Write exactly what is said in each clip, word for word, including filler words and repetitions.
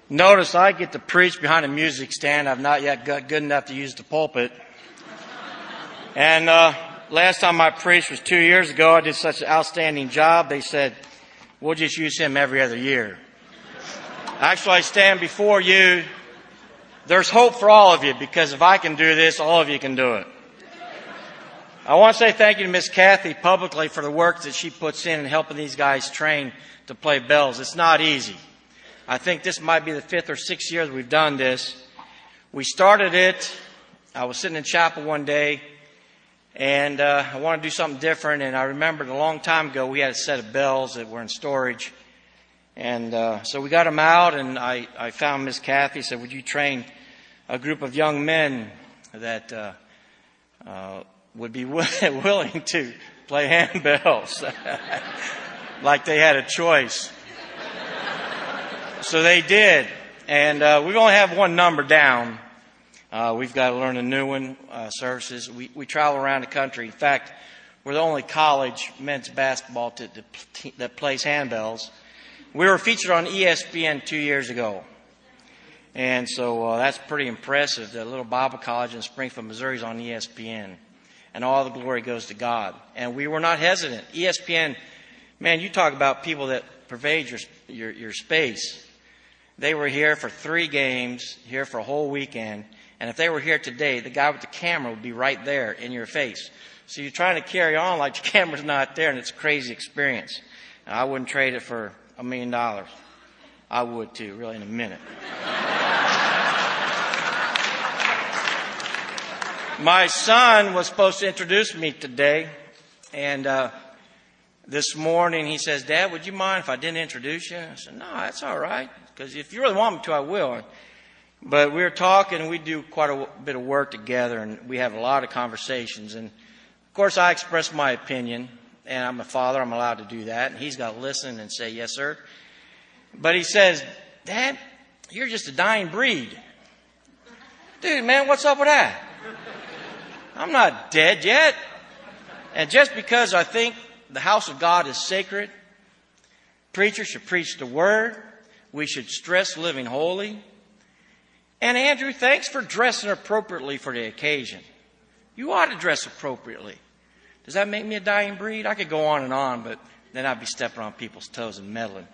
Notice I get to preach behind a music stand. I've not yet got good enough to use the pulpit. And uh, last time I preached was two years ago. I did such an outstanding job. They said, we'll just use him every other year. Actually, I stand before you. There's hope for all of you, because if I can do this, all of you can do it. I want to say thank you to Miss Kathy publicly for the work that she puts in in helping these guys train to play bells. It's not easy. I think this might be the fifth or sixth year that we've done this. We started it. I was sitting in chapel one day, and uh, I wanted to do something different. And I remembered a long time ago we had a set of bells that were in storage. And uh, so we got them out, and I, I found Miss Kathy, said, would you train a group of young men that uh, uh, would be willing to play handbells? Like they had a choice. So they did. And uh, we only have one number down. Uh, we've got to learn a new one, uh, services. We, we travel around the country. In fact, we're the only college men's basketball to, to, that plays handbells. We were featured on E S P N two years ago. And so uh, that's pretty impressive. The little Bible college in Springfield, Missouri is on E S P N. And all the glory goes to God. And we were not hesitant. E S P N, man, you talk about people that pervade your, your, your space. They were here for three games, here for a whole weekend. And if they were here today, the guy with the camera would be right there in your face. So you're trying to carry on like your camera's not there, and it's a crazy experience. And I wouldn't trade it for a million dollars. I would too, really, in a minute. My son was supposed to introduce me today, and uh, this morning he says, Dad, would you mind if I didn't introduce you? I said, no, that's all right, because if you really want me to, I will. But we were talking, and we do quite a bit of work together, and we have a lot of conversations. And, of course, I express my opinion, and I'm a father. I'm allowed to do that. And he's got to listen and say, yes, sir. But he says, Dad, you're just a dying breed. Dude, man, what's up with that? I'm not dead yet. And just because I think the house of God is sacred, preachers should preach the word. We should stress living holy. And Andrew, thanks for dressing appropriately for the occasion. You ought to dress appropriately. Does that make me a dying breed? I could go on and on, but then I'd be stepping on people's toes and meddling.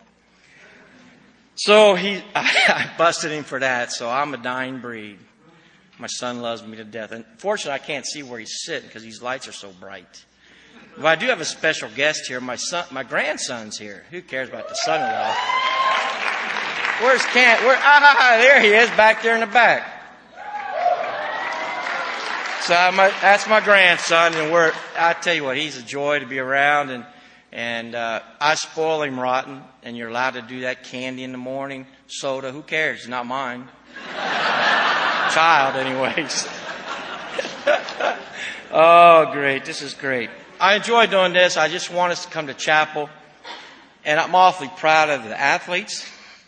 So he, I, I busted him for that. So I'm a dying breed. My son loves me to death. And fortunately, I can't see where he's sitting because these lights are so bright. But I do have a special guest here. My son, my grandson's here. Who cares about the son-in-law? Where's Kent? Where? Ah, there he is, back there in the back. So my, that's my grandson, and we're. I tell you what, he's a joy to be around, and and uh, I spoil him rotten. And you're allowed to do that. Candy in the morning, soda. Who cares? It's not mine. Child, anyways. Oh, great! This is great. I enjoy doing this. I just want us to come to chapel, and I'm awfully proud of the athletes.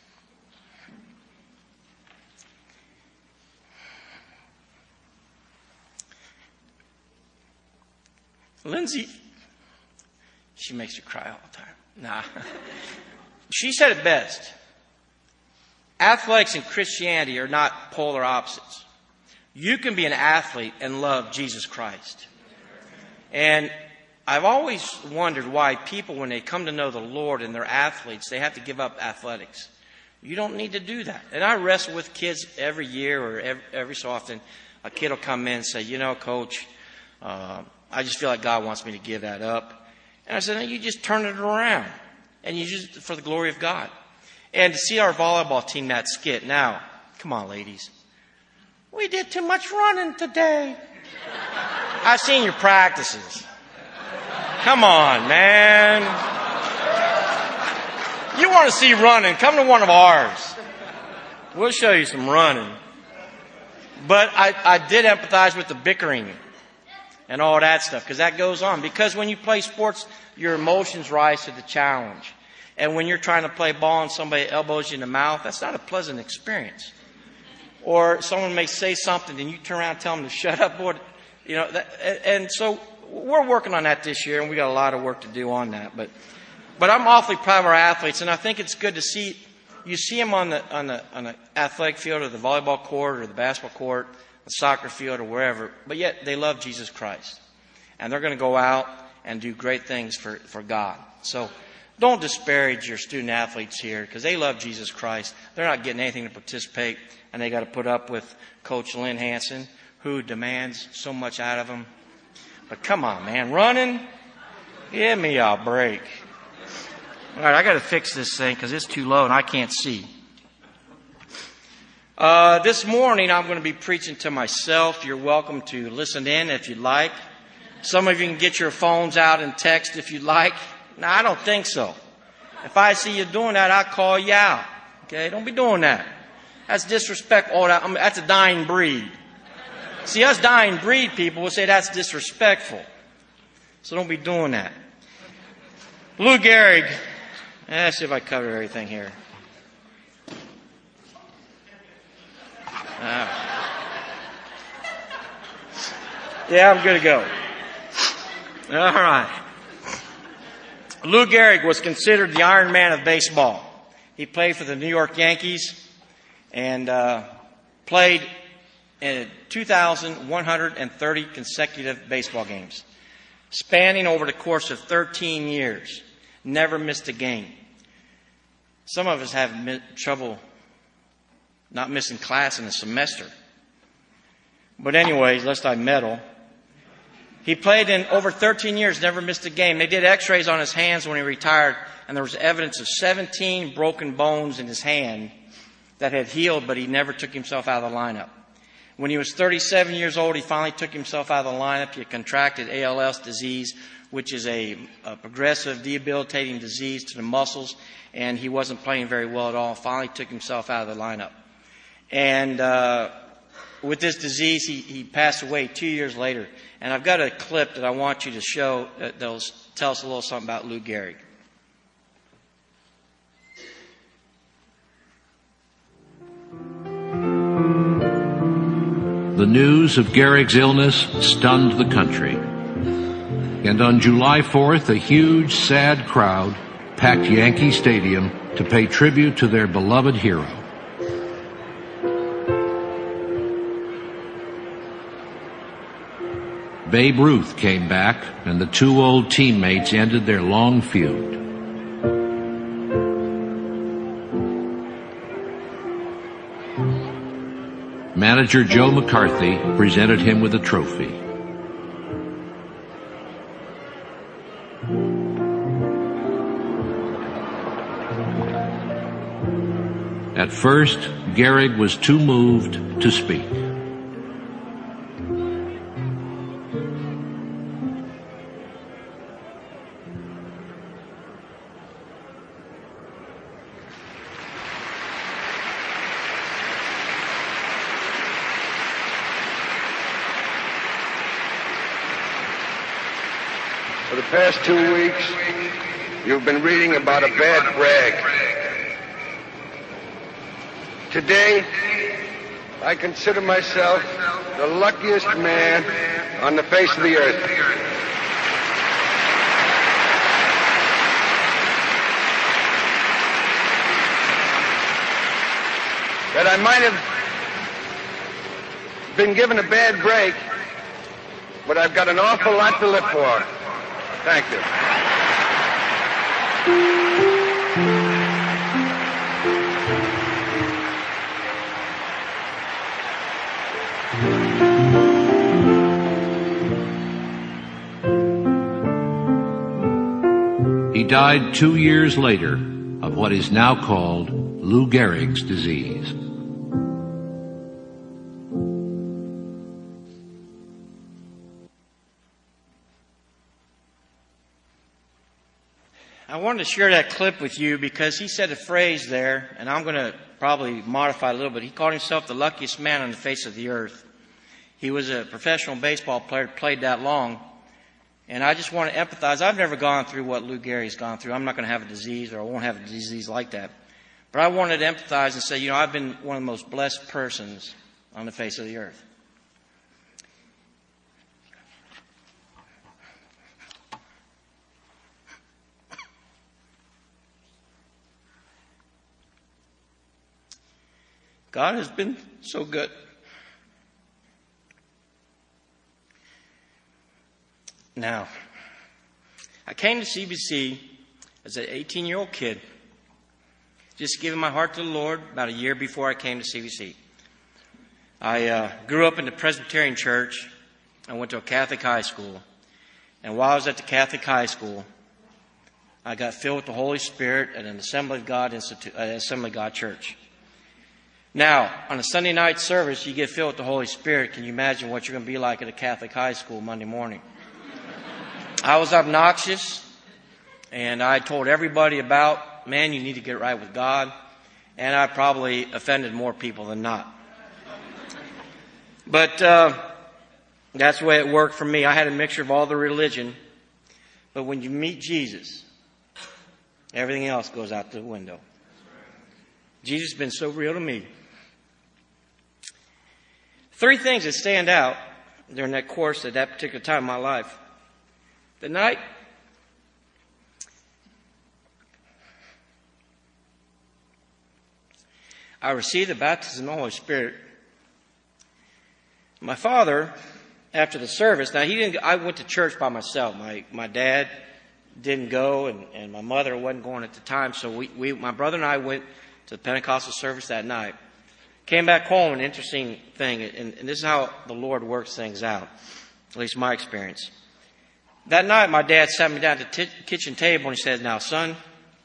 Lindsay, she makes you cry all the time. Nah. She said it best. Athletics and Christianity are not polar opposites. You can be an athlete and love Jesus Christ. And I've always wondered why people, when they come to know the Lord and they're athletes, they have to give up athletics. You don't need to do that. And I wrestle with kids every year or every, every so often. A kid will come in and say, you know, Coach, uh, I just feel like God wants me to give that up. And I said, no, you just turn it around. And you use it for the glory of God. And to see our volleyball team, that skit. Now, come on, ladies. We did too much running today. I've seen your practices. Come on, man. You want to see running, come to one of ours. We'll show you some running. But I, I did empathize with the bickering and all that stuff, because that goes on. Because when you play sports, your emotions rise to the challenge. And when you're trying to play ball and somebody elbows you in the mouth, that's not a pleasant experience. Or someone may say something and you turn around and tell them to shut up. Boy, you know, that, and so we're working on that this year, and we got a lot of work to do on that. But, but I'm awfully proud of our athletes, and I think it's good to see you see them on the on the on the athletic field or the volleyball court or the basketball court, the soccer field or wherever, but yet they love Jesus Christ. And they're going to go out and do great things for, for God. So don't disparage your student athletes here because they love Jesus Christ. They're not getting anything to participate, and they got to put up with Coach Lynn Hansen, who demands so much out of them. But come on, man, running? Give me a break. All right, I got to fix this thing because it's too low and I can't see. Uh, this morning I'm going to be preaching to myself. You're welcome to listen in if you'd like. Some of you can get your phones out and text if you'd like. No, I don't think so. If I see you doing that, I'll call you out. Okay? Don't be doing that. That's disrespectful. Oh, that, I mean, that's a dying breed. See, us dying breed people will say that's disrespectful. So don't be doing that. Lou Gehrig. Let's see if I cover everything here. Uh, yeah, I'm good to go. All right. Lou Gehrig was considered the Iron Man of baseball. He played for the New York Yankees and uh, played in two thousand one hundred thirty consecutive baseball games, spanning over the course of thirteen years. Never missed a game. Some of us have mi- trouble not missing class in a semester. But anyways, lest I meddle. He played in over thirteen years, never missed a game. They did x-rays on his hands when he retired, and there was evidence of seventeen broken bones in his hand that had healed, but he never took himself out of the lineup. When he was thirty-seven years old, he finally took himself out of the lineup. He contracted A L S disease, which is a, a progressive, debilitating disease to the muscles, and he wasn't playing very well at all. Finally took himself out of the lineup. And uh, with this disease, he, he passed away two years later. And I've got a clip that I want you to show that will tell us a little something about Lou Gehrig. The news of Gehrig's illness stunned the country. And on July fourth, a huge, sad crowd packed Yankee Stadium to pay tribute to their beloved hero. Babe Ruth came back, and the two old teammates ended their long feud. Manager Joe McCarthy presented him with a trophy. At first, Gehrig was too moved to speak. For the past two weeks, you've been reading about a bad brag. Today, I consider myself the luckiest man on the face of the earth. That I might have been given a bad break, but I've got an awful lot to live for. Thank you. He died two years later of what is now called Lou Gehrig's disease. I wanted to share that clip with you because he said a phrase there, and I'm going to probably modify it a little bit. He called himself the luckiest man on the face of the earth. He was a professional baseball player, played that long. And I just want to empathize. I've never gone through what Lou Gehrig's gone through. I'm not going to have a disease, or I won't have a disease like that. But I wanted to empathize and say, you know, I've been one of the most blessed persons on the face of the earth. God has been so good. Now, I came to C B C as an eighteen-year-old kid, just giving my heart to the Lord about a year before I came to C B C. I uh, grew up in the Presbyterian church. I went to a Catholic high school. And while I was at the Catholic high school, I got filled with the Holy Spirit at an Assembly of God Institute, uh, Assembly of God church. Now, on a Sunday night service, you get filled with the Holy Spirit. Can you imagine what you're going to be like at a Catholic high school Monday morning? I was obnoxious, and I told everybody about, man, you need to get right with God. And I probably offended more people than not. But uh, that's the way it worked for me. I had a mixture of all the religion. But when you meet Jesus, everything else goes out the window. Jesus has been so real to me. Three things that stand out during that course at that particular time in my life. The night I received the baptism of the Holy Spirit, my father, after the service, now he didn't, I went to church by myself. My, my dad didn't go, and, and my mother wasn't going at the time, so we, we, my brother and I went to the Pentecostal service that night. Came back home, an interesting thing, and, and this is how the Lord works things out, at least my experience. That night, my dad sat me down at the t- kitchen table and he said, now, son,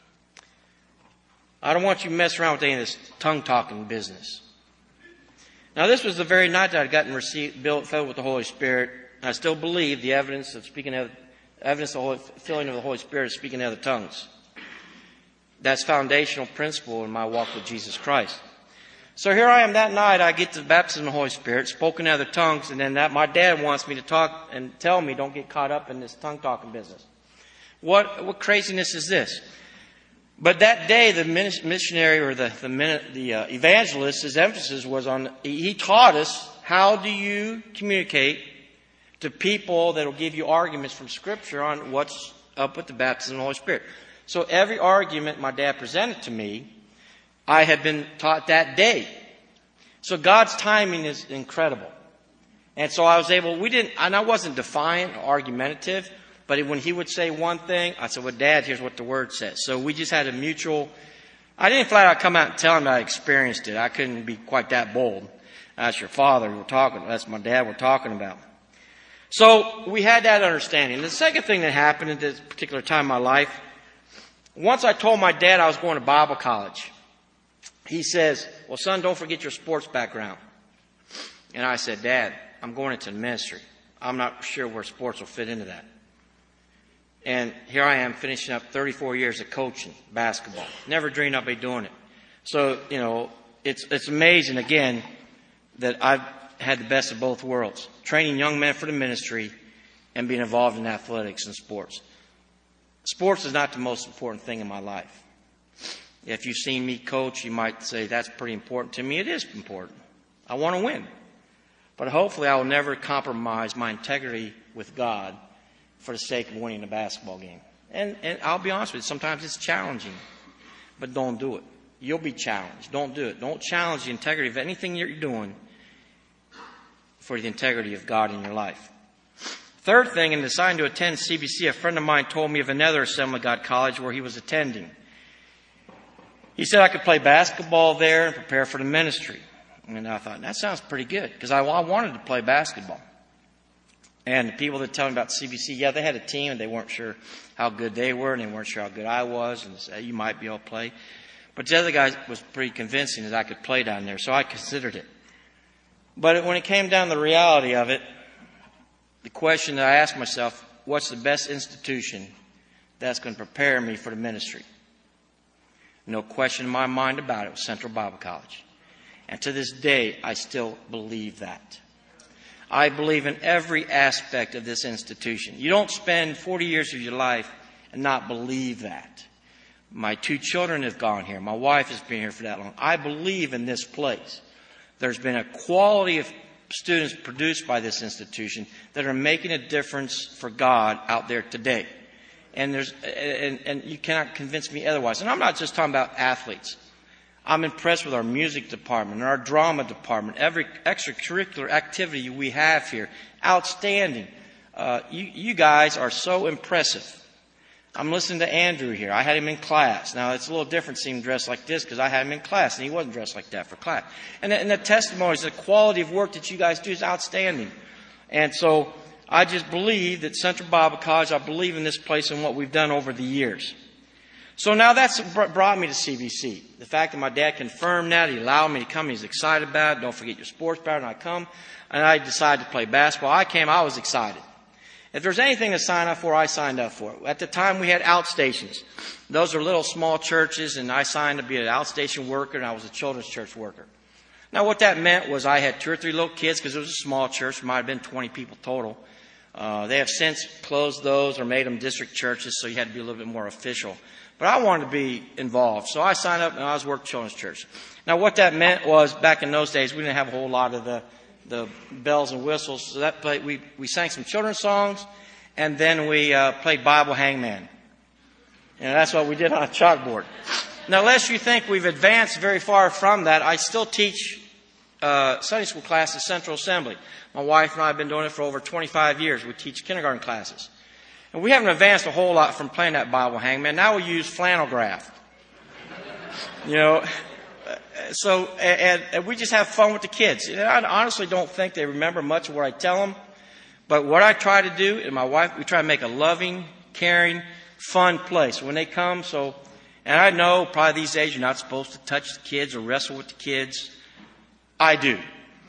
I don't want you to mess around with any of this tongue-talking business. Now, this was the very night that I'd gotten received, built, filled with the Holy Spirit. I still believe the evidence of speaking of, evidence of the Holy, filling of the Holy Spirit is speaking in other tongues. That's foundational principle in my walk with Jesus Christ. So here I am that night, I get the baptism of the Holy Spirit, spoken in other tongues, and then that my dad wants me to talk and tell me don't get caught up in this tongue-talking business. What, what craziness is this? But that day, the missionary or the, the, the uh, evangelist, his emphasis was on, he taught us how do you communicate to people that will give you arguments from Scripture on what's up with the baptism of the Holy Spirit. So every argument my dad presented to me, I had been taught that day. So God's timing is incredible. And so I was able, we didn't, and I wasn't defiant or argumentative, but when he would say one thing, I said, well, Dad, here's what the Word says. So we just had a mutual, I didn't flat out come out and tell him that I experienced it. I couldn't be quite that bold. That's your father we're talking, that's my dad we're talking about. So we had that understanding. The second thing that happened at this particular time in my life, once I told my dad I was going to Bible college, he says, well, son, don't forget your sports background. And I said, Dad, I'm going into the ministry. I'm not sure where sports will fit into that. And here I am finishing up thirty-four years of coaching basketball. Never dreamed I'd be doing it. So, you know, it's, it's amazing, again, that I've had the best of both worlds. Training young men for the ministry and being involved in athletics and sports. Sports is not the most important thing in my life. If you've seen me coach, you might say that's pretty important to me. It is important. I want to win. But hopefully I will never compromise my integrity with God for the sake of winning a basketball game. And, and I'll be honest with you, sometimes it's challenging. But don't do it. You'll be challenged. Don't do it. Don't challenge the integrity of anything you're doing for the integrity of God in your life. Third thing, in deciding to attend C B C, a friend of mine told me of another Assembly of God college where he was attending. He said I could play basketball there and prepare for the ministry. And I thought, that sounds pretty good, because I, I wanted to play basketball. And the people that tell me about C B C, yeah, they had a team and they weren't sure how good they were and they weren't sure how good I was, and they said, you might be able to play. But the other guy was pretty convincing that I could play down there, so I considered it. But when it came down to the reality of it, the question that I asked myself, what's the best institution that's going to prepare me for the ministry? No question in my mind about it. It was Central Bible College. And to this day, I still believe that. I believe in every aspect of this institution. You don't spend forty years of your life and not believe that. My two children have gone here. My wife has been here for that long. I believe in this place. There's been a quality of students produced by this institution that are making a difference for God out there today. And there's and, and you cannot convince me otherwise. And I'm not just talking about athletes. I'm impressed with our music department and our drama department, every extracurricular activity we have here. Outstanding. Uh, you, you guys are so impressive. I'm listening to Andrew here. I had him in class. Now, it's a little different seeing him dressed like this because I had him in class, and he wasn't dressed like that for class. And the, and the testimonies, the quality of work that you guys do is outstanding. And so I just believe that Central Bible College, I believe in this place and what we've done over the years. So now that's brought me to C B C. The fact that my dad confirmed that, he allowed me to come, he's excited about it. Don't forget your sports background. I come, and I decided to play basketball. I came, I was excited. If there's anything to sign up for, I signed up for it. At the time, we had outstations. Those are little small churches, and I signed to be an outstation worker, and I was a children's church worker. Now, what that meant was I had two or three little kids, because it was a small church. It might have been twenty people total. Uh, they have since closed those or made them district churches, so you had to be a little bit more official. But I wanted to be involved, so I signed up, and I was working children's church. Now, what that meant was, back in those days, we didn't have a whole lot of the the bells and whistles. So that played, we, we sang some children's songs, and then we uh, played Bible Hangman. And that's what we did on a chalkboard. Now, lest you think we've advanced very far from that, I still teach uh, Sunday school class at Central Assembly. My wife and I have been doing it for over twenty-five years. We teach kindergarten classes. And we haven't advanced a whole lot from playing that Bible Hangman. Now we use flannel graph. You know, so, and, and we just have fun with the kids. And I honestly don't think they remember much of what I tell them. But what I try to do, and my wife, we try to make a loving, caring, fun place when they come. So, and I know probably these days you're not supposed to touch the kids or wrestle with the kids. I do.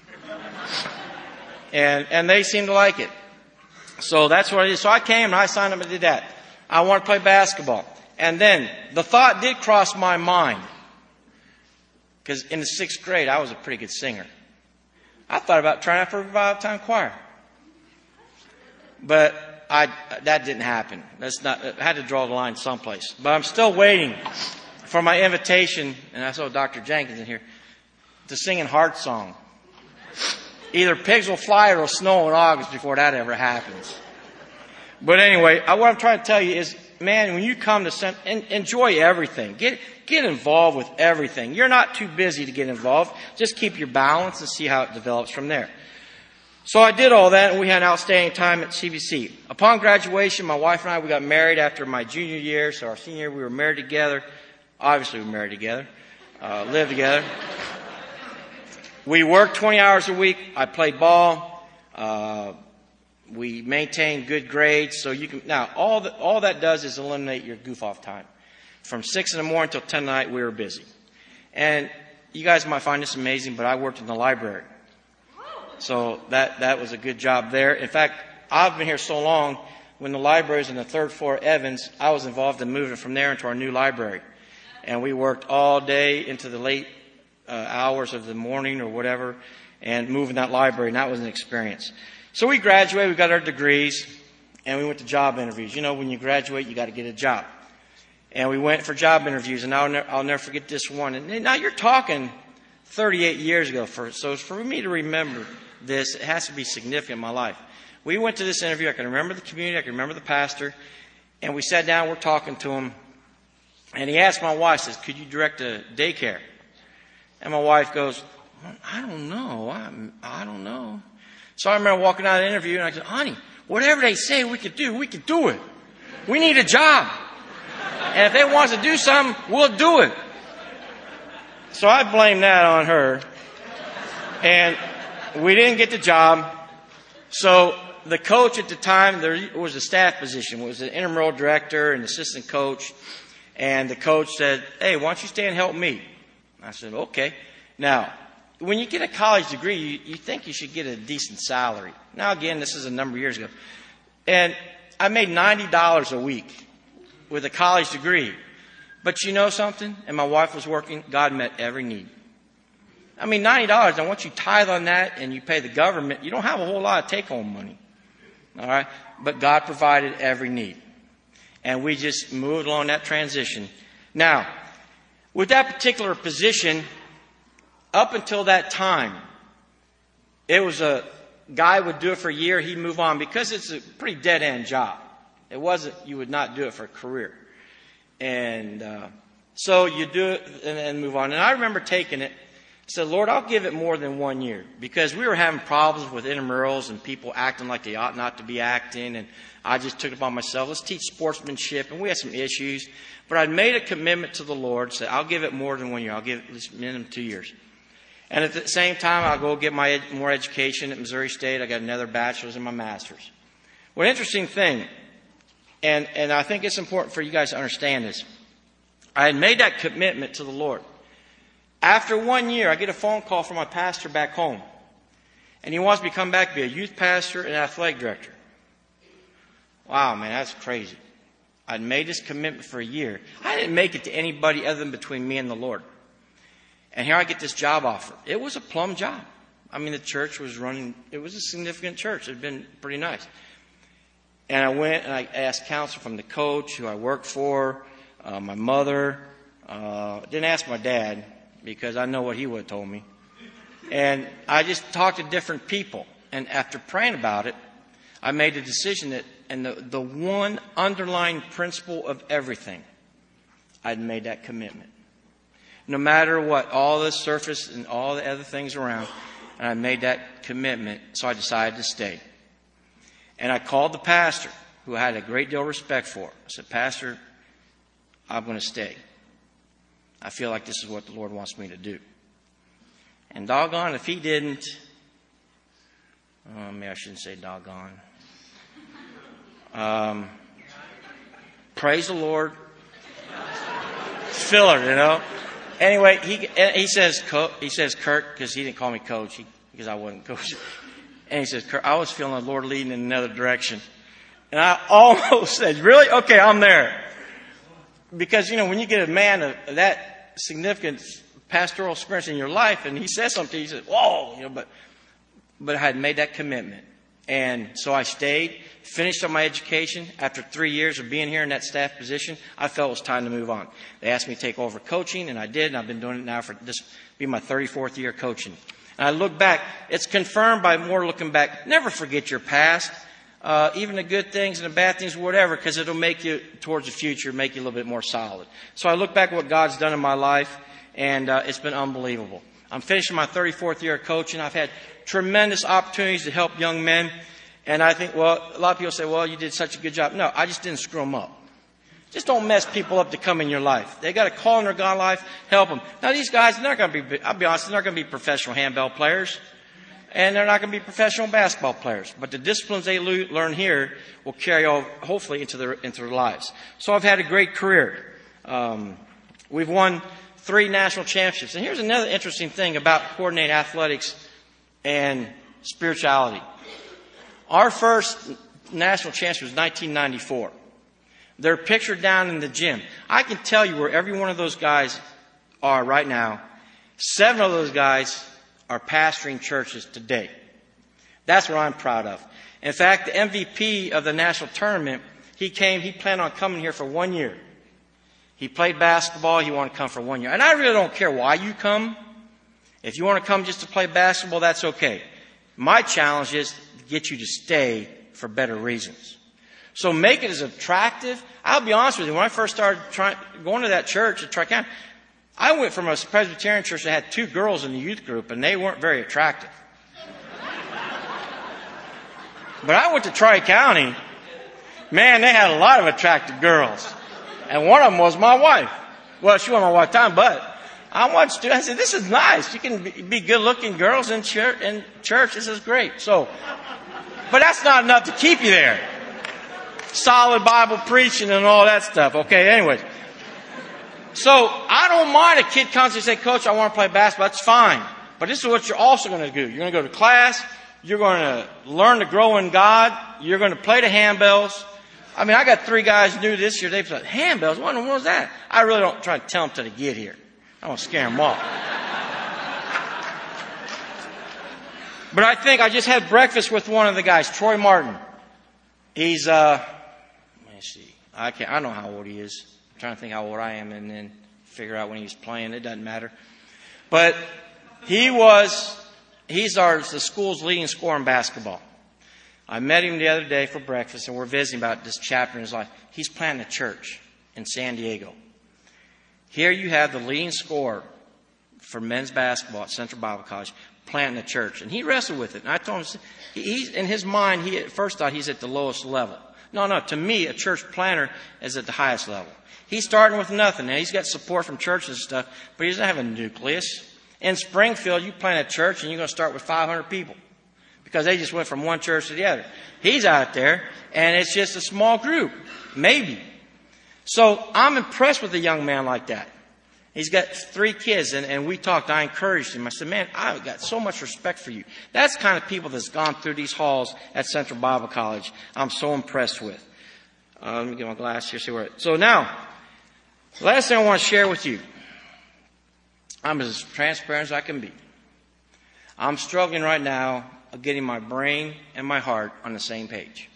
And, and they seem to like it. So that's what I did. So I came and I signed up and did that. I want to play basketball. And then the thought did cross my mind. Because in the sixth grade, I was a pretty good singer. I thought about trying out for a revival time choir. But I, that didn't happen. That's not, I had to draw the line someplace. But I'm still waiting for my invitation, and I saw Doctor Jenkins in here, to sing in Heart Song. Either pigs will fly or it'll snow in August before that ever happens. But anyway, what I'm trying to tell you is, man, when you come to Cent- enjoy everything. Get get involved with everything. You're not too busy to get involved. Just keep your balance and see how it develops from there. So I did all that, and we had an outstanding time at C B C. Upon graduation, my wife and I, we got married after my junior year. So our senior year, we were married together. Obviously, we were married together. Uh, lived together. We worked twenty hours a week. I played ball. Uh, we maintained good grades. So you can now all that all that does is eliminate your goof off time. From six in the morning till ten at night, we were busy. And you guys might find this amazing, but I worked in the library. So that that was a good job there. In fact, I've been here so long. When the library was in the third floor at Evans, I was involved in moving from there into our new library, and we worked all day into the late Uh, hours of the morning or whatever, and moving that library, and that was an experience. So we graduated, we got our degrees, and we went to job interviews. You know, when you graduate, you got to get a job. And we went for job interviews, and I'll, ne- I'll never forget this one. And now you're talking thirty-eight years ago, for, so for me to remember this, it has to be significant in my life. We went to this interview, I can remember the community, I can remember the pastor, and we sat down, we're talking to him, and he asked my wife, says, could you direct a daycare? And my wife goes, I don't know. I, I don't know. So I remember walking out of the interview and I said, honey, whatever they say we could do, we could do it. We need a job. And if they want us to do something, we'll do it. So I blame that on her. And we didn't get the job. So the coach at the time, there was a staff position. It was an intramural director and assistant coach. And the coach said, hey, why don't you stay and help me? I said, okay. Now, when you get a college degree, you, you think you should get a decent salary. Now, again, this is a number of years ago. And I made ninety dollars a week with a college degree. But you know something? And my wife was working. God met every need. I mean, ninety dollars, and once you tithe on that and you pay the government, you don't have a whole lot of take-home money. All right? But God provided every need. And we just moved along that transition. Now, with that particular position, up until that time, it was a guy would do it for a year, he'd move on, because it's a pretty dead-end job. It wasn't, you would not do it for a career. And uh, So you do it and, and move on. And I remember taking it. I said, Lord, I'll give it more than one year. Because we were having problems with intramurals and people acting like they ought not to be acting. And I just took it upon myself. Let's teach sportsmanship. And we had some issues. But I'd made a commitment to the Lord. Said, I'll give it more than one year. I'll give it at least minimum two years. And at the same time, I'll go get my ed- more education at Missouri State. I got another bachelor's and my master's. Well, interesting thing, and, and I think it's important for you guys to understand this. I had made that commitment to the Lord. After one year, I get a phone call from my pastor back home. And he wants me to come back to be a youth pastor and athletic director. Wow, man, that's crazy. I'd made this commitment for a year. I didn't make it to anybody other than between me and the Lord. And here I get this job offer. It was a plum job. I mean, the church was running, it was a significant church. It had been pretty nice. And I went and I asked counsel from the coach who I worked for, uh, my mother. Uh, didn't ask my dad because I know what he would have told me. And I just talked to different people. And after praying about it, I made a decision that, and the, the one underlying principle of everything, I'd made that commitment. No matter what, all the surface and all the other things around, and I made that commitment, so I decided to stay. And I called the pastor, who I had a great deal of respect for. I said, Pastor, I'm going to stay. I feel like this is what the Lord wants me to do. And doggone, if he didn't, oh, maybe I shouldn't say doggone. Um, praise the Lord. Filler, you know. Anyway, he he says he says Kurt, because he didn't call me coach, he, because I wasn't coach. And he says, Kurt, I was feeling the Lord leading in another direction. And I almost said, really? Okay, I'm there. Because, you know, when you get a man of that significant pastoral experience in your life, and he says something, he says, whoa, you know, but, but I had made that commitment. And so I stayed, finished up my education. After three years of being here in that staff position, I felt it was time to move on. They asked me to take over coaching, and I did, and I've been doing it now for this be my thirty-fourth year coaching. And I look back, it's confirmed by more looking back. Never forget your past, uh, even the good things and the bad things, whatever, because it'll make you towards the future, make you a little bit more solid. So I look back at what God's done in my life, and uh, it's been unbelievable. I'm finishing my thirty-fourth year of coaching. I've had tremendous opportunities to help young men. And I think, well, a lot of people say, well, you did such a good job. No, I just didn't screw them up. Just don't mess people up to come in your life. They got a call in their God life, help them. Now, these guys, they're not going to be, I'll be honest, they're not going to be professional handball players. And they're not going to be professional basketball players. But the disciplines they learn here will carry on, hopefully, into their, into their lives. So I've had a great career. Um, we've won three national championships. And here's another interesting thing about coordinating athletics and spirituality. Our first national championship was nineteen ninety-four. They're pictured down in the gym. I can tell you where every one of those guys are right now. Seven of those guys are pastoring churches today. That's what I'm proud of. In fact, the M V P of the national tournament, he came, he planned on coming here for one year. He played basketball, he wanted to come for one year. And I really don't care why you come. If you want to come just to play basketball, that's okay. My challenge is to get you to stay for better reasons. So make it as attractive. I'll be honest with you, when I first started trying, going to that church at Tri-County, I went from a Presbyterian church that had two girls in the youth group, and they weren't very attractive. But I went to Tri-County. Man, they had a lot of attractive girls. And one of them was my wife. Well, she wasn't my wife at the time, but I watched it. I said, this is nice. You can be, be good-looking girls in church, in church. This is great. So, but that's not enough to keep you there. Solid Bible preaching and all that stuff. Okay, anyways. So I don't mind a kid comes and say, Coach, I want to play basketball. That's fine. But this is what you're also going to do. You're going to go to class. You're going to learn to grow in God. You're going to play the handbells. I mean, I got three guys new this year. They've said, handbells? What was that? I really don't try to tell them till they get here. I don't scare them off. But I think I just had breakfast with one of the guys, Troy Martin. He's, uh, let me see. I can't, I don't know how old he is. I'm trying to think how old I am and then figure out when he was playing. It doesn't matter. But he was, he's our, the school's leading scorer in basketball. I met him the other day for breakfast and we're visiting about this chapter in his life. He's planting a church in San Diego. Here you have the leading scorer for men's basketball at Central Bible College planting a church. And he wrestled with it. And I told him, he's, in his mind, he at first thought he's at the lowest level. No, no, to me, a church planter is at the highest level. He's starting with nothing. Now, he's got support from churches and stuff, but he doesn't have a nucleus. In Springfield, you plant a church and you're going to start with five hundred people because they just went from one church to the other. He's out there, and it's just a small group, maybe. So I'm impressed with a young man like that. He's got three kids, and, and we talked. I encouraged him. I said, man, I've got so much respect for you. That's the kind of people that's gone through these halls at Central Bible College I'm so impressed with. Uh, let me get my glass here, see where it. So now, the last thing I want to share with you. I'm as transparent as I can be. I'm struggling right now of getting my brain and my heart on the same page.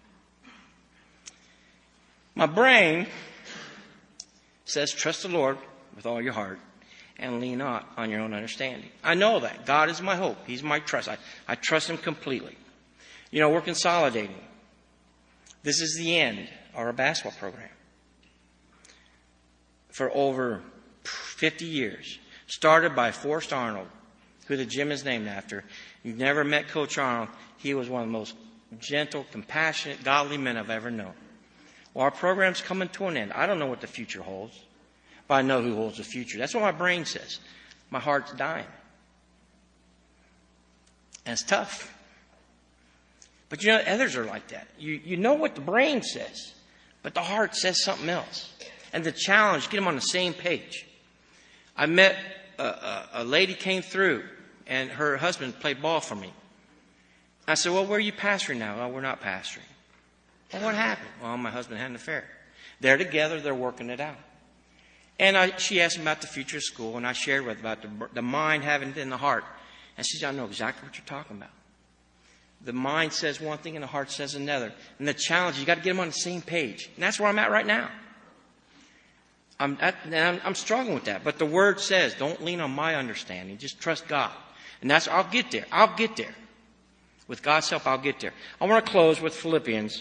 My brain says, trust the Lord with all your heart and lean not on your own understanding. I know that. God is my hope. He's my trust. I, I trust Him completely. You know, we're consolidating. This is the end of our basketball program. For over fifty years. Started by Forrest Arnold, who the gym is named after. You've never met Coach Arnold. He was one of the most gentle, compassionate, godly men I've ever known. Well, our program's coming to an end. I don't know what the future holds, but I know who holds the future. That's what my brain says. My heart's dying. And it's tough. But you know, others are like that. You, you know what the brain says, but the heart says something else. And the challenge, get them on the same page. I met a, a, a lady came through, and her husband played ball for me. I said, well, where are you pastoring now? Well, we're not pastoring. Well, what happened? Well, my husband had an affair. They're together. They're working it out. And I, she asked me about the future of school, and I shared with her about the, the mind having it in the heart. And she said, I know exactly what you're talking about. The mind says one thing, and the heart says another. And the challenge, you got to get them on the same page. And that's where I'm at right now. I'm, at, I'm, I'm struggling with that. But the Word says, don't lean on my understanding. Just trust God. And that's, I'll get there. I'll get there. With God's help, I'll get there. I want to close with Philippians.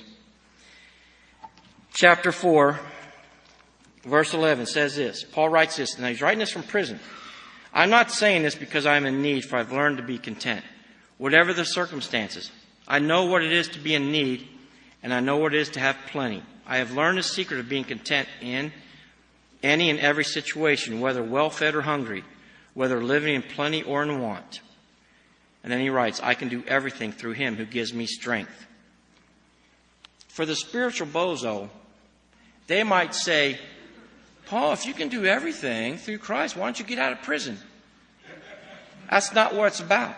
Chapter four, verse eleven says this. Paul writes this. Now, he's writing this from prison. I'm not saying this because I'm in need, for I've learned to be content. Whatever the circumstances, I know what it is to be in need, and I know what it is to have plenty. I have learned the secret of being content in any and every situation, whether well-fed or hungry, whether living in plenty or in want. And then he writes, I can do everything through Him who gives me strength. For the spiritual bozo, they might say, Paul, if you can do everything through Christ, why don't you get out of prison? That's not what it's about.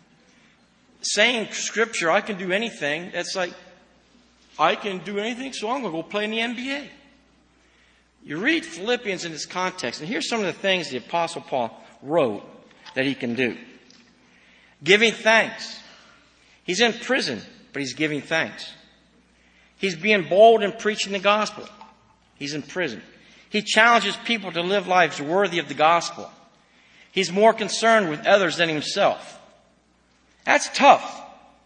Saying Scripture, I can do anything, that's like, I can do anything, so I'm going to go play in the N B A. You read Philippians in this context, and here's some of the things the Apostle Paul wrote that he can do. Giving thanks. He's in prison, but he's giving thanks. He's being bold in preaching the gospel. He's in prison. He challenges people to live lives worthy of the gospel. He's more concerned with others than himself. That's tough.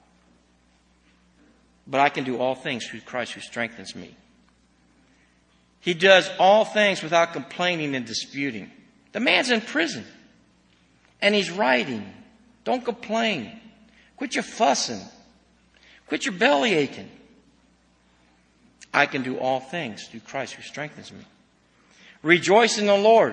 But I can do all things through Christ who strengthens me. He does all things without complaining and disputing. The man's in prison. And he's writing. Don't complain. Quit your fussing. Quit your belly aching. I can do all things through Christ who strengthens me. Rejoice in the Lord.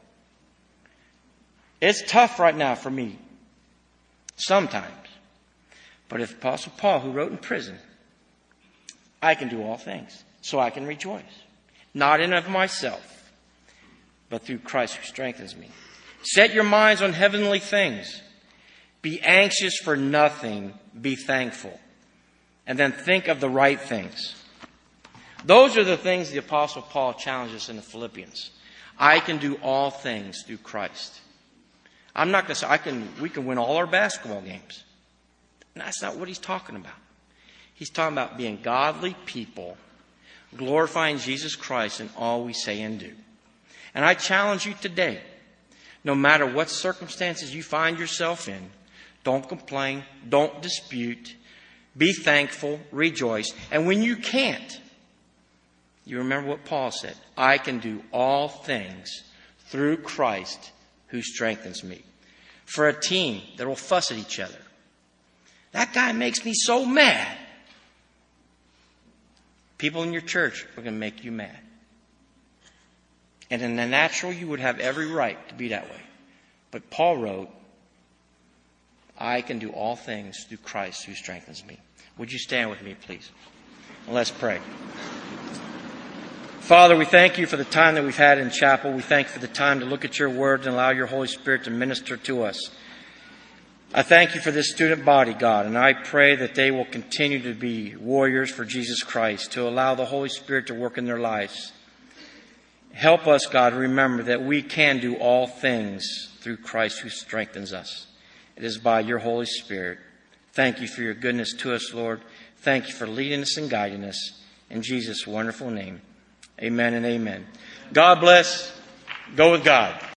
It's tough right now for me. Sometimes. But if Apostle Paul, who wrote in prison, I can do all things. So I can rejoice. Not in of myself, but through Christ who strengthens me. Set your minds on heavenly things. Be anxious for nothing. Be thankful. And then think of the right things. Those are the things the Apostle Paul challenges in the Philippians. I can do all things through Christ. I'm not going to say I can. We can win all our basketball games. And that's not what he's talking about. He's talking about being godly people, glorifying Jesus Christ in all we say and do. And I challenge you today, no matter what circumstances you find yourself in, don't complain, don't dispute, be thankful, rejoice. And when you can't, you remember what Paul said, I can do all things through Christ who strengthens me. For a team that will fuss at each other. That guy makes me so mad. People in your church are going to make you mad. And in the natural, you would have every right to be that way. But Paul wrote, I can do all things through Christ who strengthens me. Would you stand with me, please? And let's pray. Father, we thank you for the time that we've had in chapel. We thank you for the time to look at your word and allow your Holy Spirit to minister to us. I thank you for this student body, God, and I pray that they will continue to be warriors for Jesus Christ, to allow the Holy Spirit to work in their lives. Help us, God, remember that we can do all things through Christ who strengthens us. It is by your Holy Spirit. Thank you for your goodness to us, Lord. Thank you for leading us and guiding us. In Jesus' wonderful name, amen and amen. God bless. Go with God.